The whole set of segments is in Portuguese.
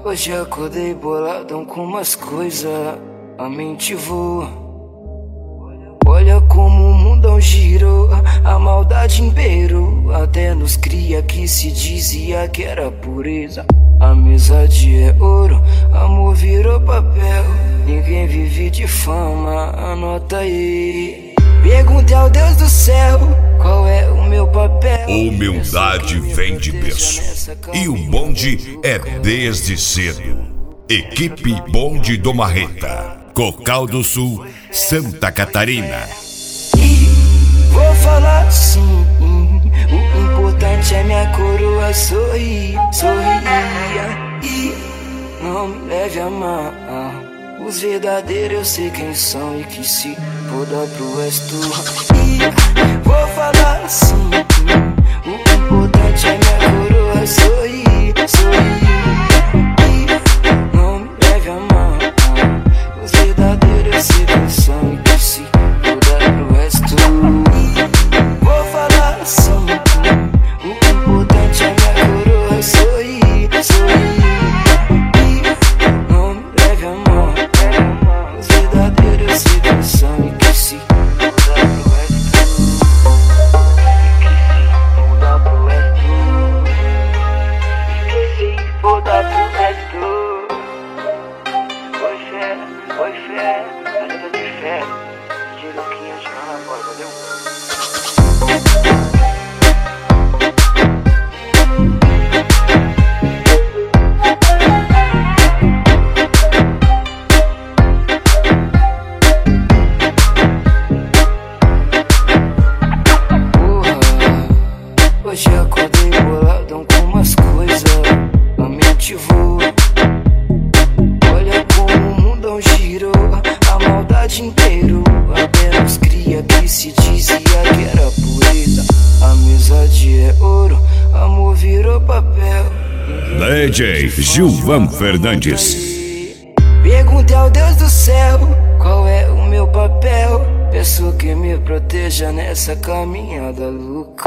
Hoje acordei boladão com umas coisas, a mente voa. Olha como o mundão girou, a maldade imperou. Até nos cria que se dizia que era pureza. Amizade é ouro, amor virou papel. Ninguém vive de fama, anota aí. Pergunte ao Deus do céu, qual é o meu papel? Humildade vem de berço, e o bonde é desde cedo. Equipe Bonde do Marreta, Cocal do Sul, Santa Catarina. E vou falar sim, o importante é minha coroa sorrir, sorria. E não me leve a mal, os verdadeiros eu sei quem são e que se foda pro resto. E vou falar sim, o importante é minha coroa sorrir, sorrir. E não me leve a mal, os verdadeiros eu sei quem são e que se foda pro resto. E vou falar sim, o importante é minha coroa sorrir, sorrir. Hoje acordei boladão com umas coisas, a mente voa. Olha como o mundão girou, a maldade inteirou. Até nos cria que se dizia que era pureza. Amizade é ouro, amor virou papel. DJ Gilvan Fernandes. Pergunte ao Deus do céu, qual é o meu papel? Peço que me proteja nessa caminhada louca.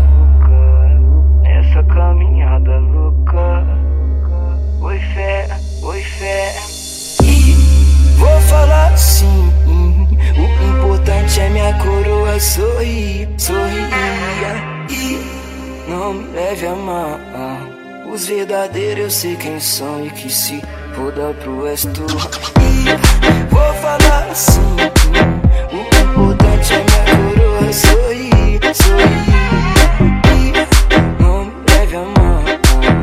Essa caminhada louca. Oi fé, oi fé. E vou falar sim, o importante é minha coroa sorrir, sorria. E não me leve a mal, os verdadeiros eu sei quem são e que se foda pro resto. E vou falar sim, o importante é minha coroa sorrir, sorrir. E não me leve a mal,